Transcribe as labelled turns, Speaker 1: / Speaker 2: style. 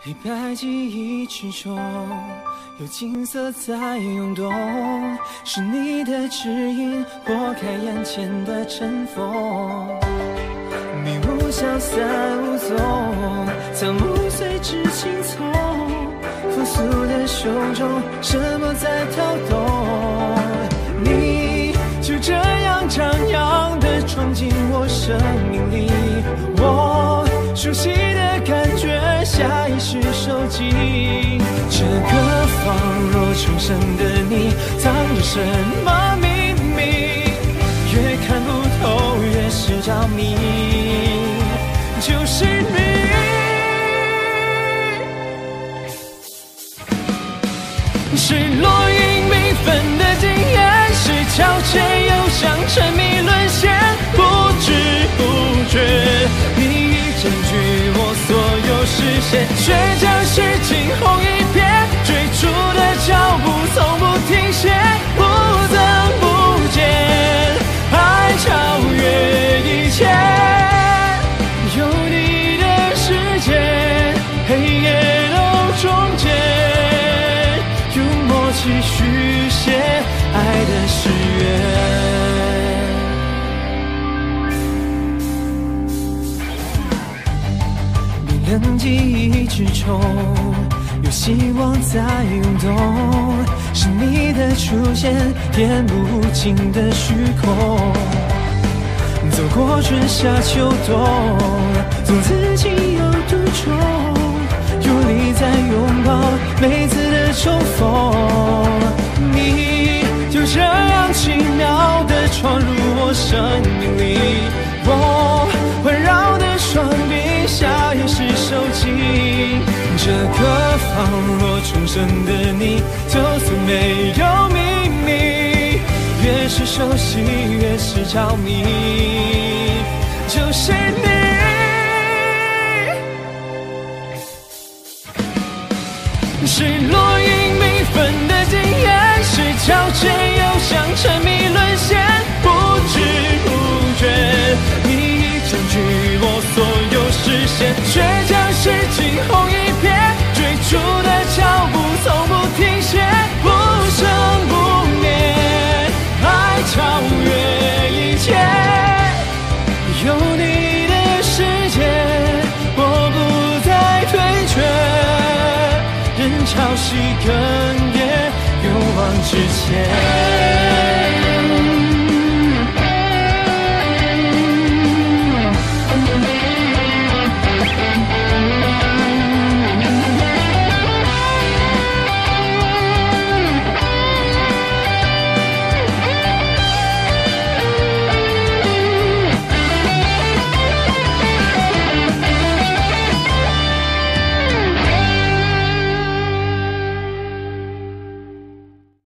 Speaker 1: 黑白记忆之中，有金色在涌动，是你的指引，拨开眼前的尘封。迷雾消散无踪，草木随之青葱，复苏的胸中，什么在跳动？你就这样张扬地闯进我生命里，我熟悉的感觉，下意识收集。这个仿若重生的你，藏着什么秘密？越看不透，越是着迷，就是你。是落英缤纷的惊艳，是皎洁又像沉迷沦陷，不知不觉你已占据我所有视线，倔强是惊鸿一瞥，追逐的脚步从不停歇，不增不减，爱超越一切，有你的世界，黑夜都终结，用默契续写爱的誓言。冰冷记忆之中，有希望在涌动，是你的出现，填不尽的虚空。走过春夏秋冬，从自己有独钟，有你在拥抱每次的重逢。你就这样奇妙地闯入我生命里，我环绕的双臂下意识收集。这个仿若重生的你，就算没有秘密，越是熟悉越是着迷，就是你。是落英缤纷的惊艳，是皎洁又像沉迷沦陷，不知不觉你已占据我所有视线，倔强是惊鸿一瞥，追逐的脚步从不停歇，不生不灭，爱超越一切，有你的世界，我不再退却，人潮汐更迭，勇往直前。